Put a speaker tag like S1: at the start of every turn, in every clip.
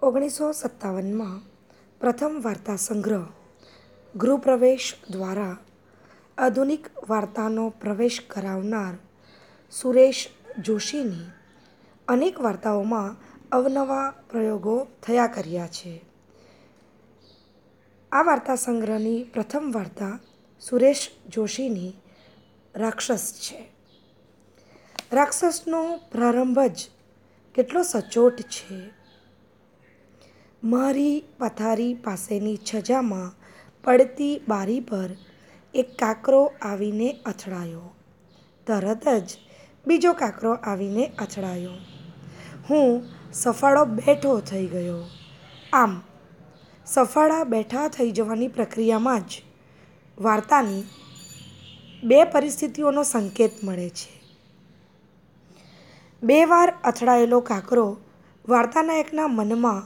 S1: 1957માં પ્રથમ વાર્તા સંગ્રહ ગૃહપ્રવેશ દ્વારા આધુનિક વાર્તાનો પ્રવેશ કરાવનાર સુરેશ જોશીની અનેક વાર્તાઓમાં અવનવા પ્રયોગો થયા કર્યા છે. આ વાર્તા સંગ્રહની પ્રથમ વાર્તા સુરેશ જોશીની રાક્ષસ છે. રાક્ષસનો પ્રારંભ જ કેટલો સચોટ છે. મારી પથારી પાસેની છજામાં પડતી બારી પર એક કાકરો આવીને અથડાયો. તરત જ બીજો કાકરો આવીને અથડાયો. હું સફાળો બેઠો થઈ ગયો. આમ સફાળા બેઠા થઈ જવાની પ્રક્રિયામાં જ વાર્તાની બે પરિસ્થિતિઓનો સંકેત મળે છે. બે વાર અથડાયેલો કાકરો વાર્તાનાયકના મનમાં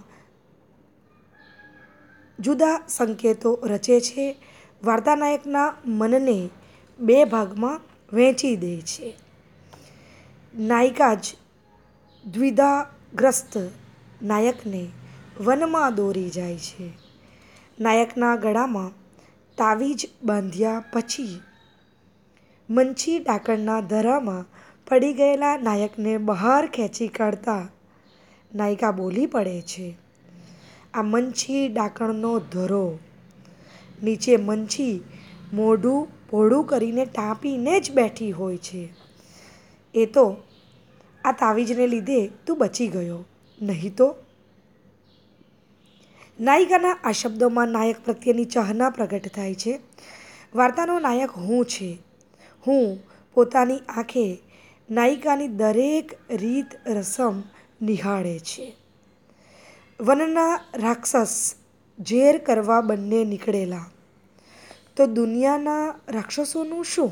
S1: જુદા સંકેતો રચે છે. વાર્તાનાયકના મનને બે ભાગમાં વહેંચી દે છે. નાયિકા જ દ્વિધાગ્રસ્ત નાયકને વનમાં દોરી જાય છે. નાયકના ગળામાં તાવીજ બાંધ્યા પછી મંછી ડાકણના ધરામાં પડી ગયેલા નાયકને બહાર ખેંચી કાઢતા નાયિકા બોલી પડે છે, આ મંછી ડાકણનો ધરો. નીચે મંછી મોઢું પહોળું કરીને ટાંપીને જ બેઠી હોય છે. એ તો આ તાવીજને લીધે તું બચી ગયો, નહીં તો? નાયિકાના આ શબ્દોમાં નાયક પ્રત્યેની ચાહના પ્રગટ થાય છે. વાર્તાનો નાયક હું છે. હું પોતાની આંખે નાયિકાની દરેક રીત રસમ નિહાળે છે. વનના રાક્ષસ ઝેર કરવા બંને નીકળેલા, તો દુનિયાના રાક્ષસોનું શું?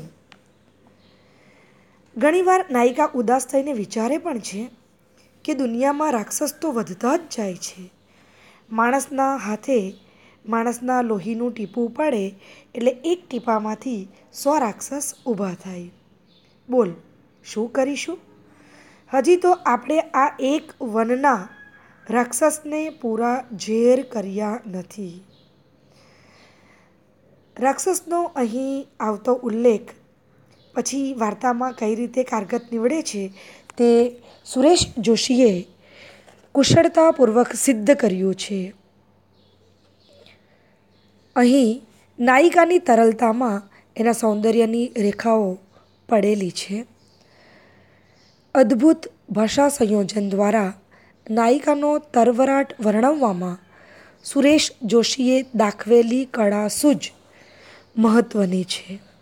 S1: ઘણીવાર નાયિકા ઉદાસ થઈને વિચારે પણ છે કે દુનિયામાં રાક્ષસ તો વધતા જ જાય છે. માણસના હાથે માણસના લોહીનું ટીપું પડે એટલે એક ટીપામાંથી 100 રાક્ષસ ઊભા થાય. બોલ, શું કરીશું? હજી તો આપણે આ એક વનના રાક્ષસને પૂરા ઝેર કર્યા નથી. રાક્ષસનો અહીં આવતો ઉલ્લેખ પછી વાર્તામાં કઈ રીતે કારગત નીવડે છે તે સુરેશ જોશીએ કુશળતાપૂર્વક સિદ્ધ કર્યું છે. અહીં નાયિકાની તરલતામાં એના સૌંદર્યની રેખાઓ પડેલી છે. અદ્ભુત ભાષા સંયોજન દ્વારા નાયિકાનો તરવરાટ વર્ણવવામાં સુરેશ જોશીએ દાખવેલી કળા સૂઝ મહત્ત્વની છે.